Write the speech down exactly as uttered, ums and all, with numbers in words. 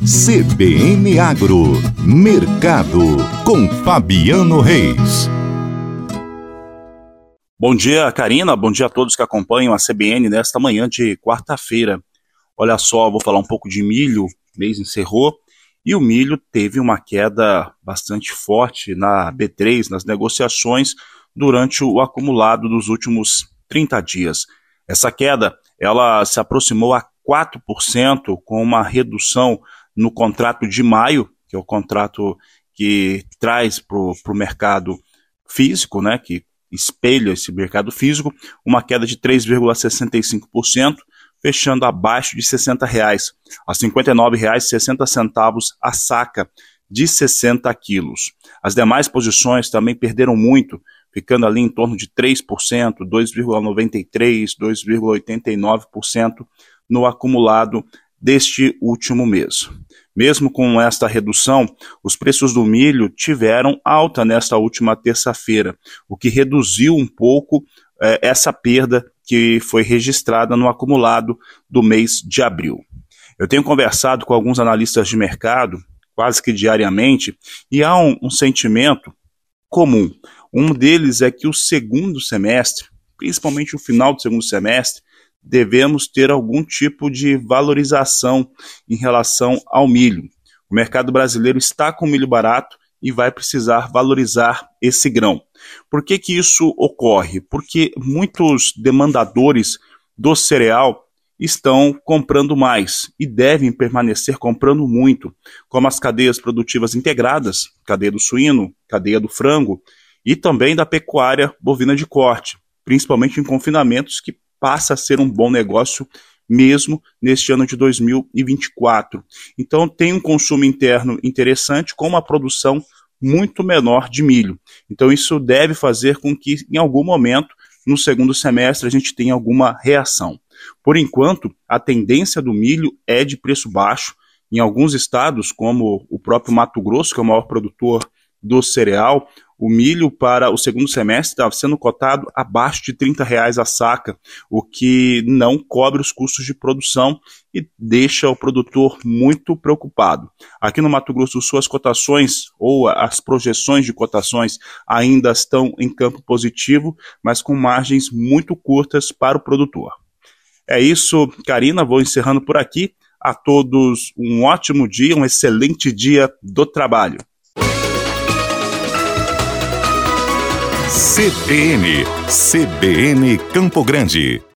C B N Agro, Mercado, com Fabiano Reis. Bom dia, Karina. Bom dia a todos que acompanham a C B N nesta manhã de quarta-feira. Olha só, vou falar um pouco de milho. O mês encerrou e o milho teve uma queda bastante forte na B três, nas negociações, durante o acumulado dos últimos trinta dias. Essa queda, ela se aproximou a quatro por cento, com uma redução no contrato de maio, que é o contrato que traz para o mercado físico, né, que espelha esse mercado físico, uma queda de três vírgula sessenta e cinco por cento, fechando abaixo de sessenta reais, a cinquenta e nove reais e sessenta centavos a saca de sessenta quilos. As demais posições também perderam muito, ficando ali em torno de três por cento, dois vírgula noventa e três por cento, dois vírgula oitenta e nove por cento no acumulado deste último mês. Mesmo com esta redução, os preços do milho tiveram alta nesta última terça-feira, o que reduziu um pouco eh, essa perda que foi registrada no acumulado do mês de abril. Eu tenho conversado com alguns analistas de mercado, quase que diariamente, e há um, um sentimento comum. Um deles é que o segundo semestre, principalmente o final do segundo semestre, devemos ter algum tipo de valorização em relação ao milho. O mercado brasileiro está com milho barato e vai precisar valorizar esse grão. Por que que isso ocorre? Porque muitos demandadores do cereal estão comprando mais e devem permanecer comprando muito, como as cadeias produtivas integradas, cadeia do suíno, cadeia do frango e também da pecuária bovina de corte, principalmente em confinamentos, que passa a ser um bom negócio mesmo neste ano de dois mil e vinte e quatro. Então tem um consumo interno interessante com uma produção muito menor de milho. Então isso deve fazer com que em algum momento no segundo semestre a gente tenha alguma reação. Por enquanto, a tendência do milho é de preço baixo. Em alguns estados, como o próprio Mato Grosso, que é o maior produtor do cereal, o milho para o segundo semestre estava sendo cotado abaixo de trinta reais a saca, o que não cobre os custos de produção e deixa o produtor muito preocupado. Aqui no Mato Grosso do Sul, as cotações ou as projeções de cotações ainda estão em campo positivo, mas com margens muito curtas para o produtor. É isso, Karina, vou encerrando por aqui. A todos um ótimo dia, um excelente dia do trabalho. C B N, C B N Campo Grande.